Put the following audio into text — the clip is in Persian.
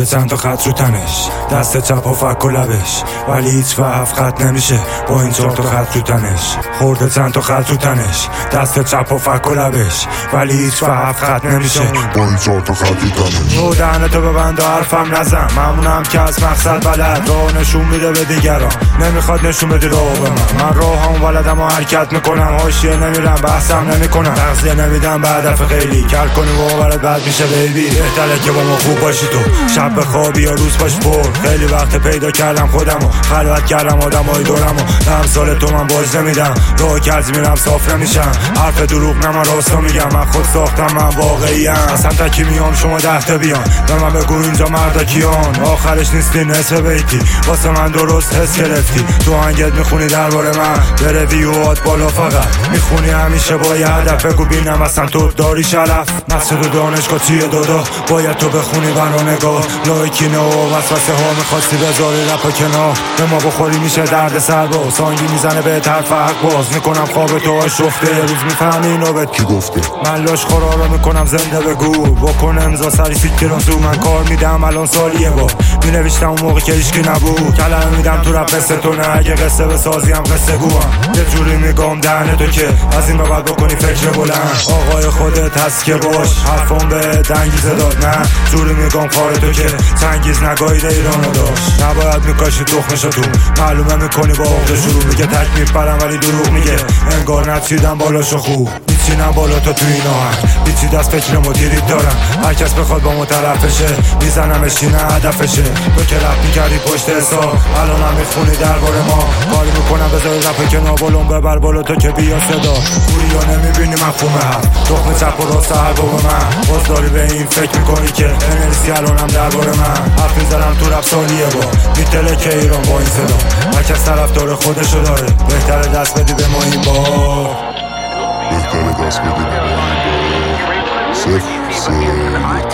خورده چند تا خط رو تنش، دست چپ و فک و لبش، ولی هیچ وقت خط نمیشه با این 4 تا خط رو تنش. خورده چند تا خط رو تنش، دست چپ و فک و لبش، ولی هیچ وقت خط نمیشه با این 4 تا خط رو تنش. تو دهنتو ببند و حرفم نزن، ممنونم که از مقصد بلد راه نشون میده به دیگران، نمیخواد نشون بدی راه به من راهم ولدم و حرکت میکنم، حاشیه نمیرم بحثم نمیکنم، تغذیه نمیدم به هدف خیلی کل کنی و برات بد میشه بیبی. بهتره که با ما خوب باشی تو، شب بخوابی یا روز باش پر. خیلی وقت پیدا کردم خودمو، خلوت کردم آدمای دورمو، هم سال تو من باز نمیدم، راه کج میرم صاف نمیشم، حرف دروغ نه من راستو میگم، من خود ساختم من واقعیم، اصلا تکی میام شما 10 تا بیان به من بگو اینجا مردا کیان، آخرش نیستی نصف بیتی واسه من درست حس گرفتی، تو هنگت میخونی درباره من به ریویوات بالا، فقط میخونی همیشه با یه هدف، بگو بینم اصلا تو داری شرف، مسجد و دانشگاه چیه دادا باید تو بخونی برا نگاه، لایکی نه و وسوسه ها میخواستی بذاری رپا کنار، به ما بخوری میشه درد سر با سانگی میزنه به طرف حق باز میکنم خواب تو آشفته، روز میفهمی نوبت کی گفته من لاش خورا رو میکنم زنده بگو بکن امضا سری سیکران تو، من کار میدم الان سالیه با مینوشتم اون موقع که هیچکی نبود، کلمه میدم تو رپ قصه تو نه، اگه قصه بسازیم قصه گوام، یه جوری میگم دهن تو که از این به بعد بکنی فکر بلند، آقای خودت هست که باش حرفم به دنگیزه داد، نه جوری میگم کار تو که چنگیز نگاهید ایرانو داشت، نباید میکاشی تخمشو تو، معلومه میکنی با عقده شروع، میگه تک میپرم ولی دروغ میگه انگار نچیدم بالاشو خوب، میچینم بالا تو این آهنگ، بیچی دست فکر مدیریت دارم، هر کس بخواد با ما طرفشه میزنمش اینه هدفشه، تو که رپ میکردی پشت حساب الان هم میخونی درباره ما، کاری میکنم بذاری رپ که نابلون ببر بالا تو که بیا صدا، گوری یا نمیبینی مفهومه هم تخم چپ و راست هر با من، باز داری به این فکر میکنی که انرژی الانم درباره من، حرف میزنم تو رپ سالیه با میتله که ایران با این صدا، هر کس طرفدار خودشو داره، بهتره دست بدی به ما این بار، بهتره دست بدی به ما این بار، 0-3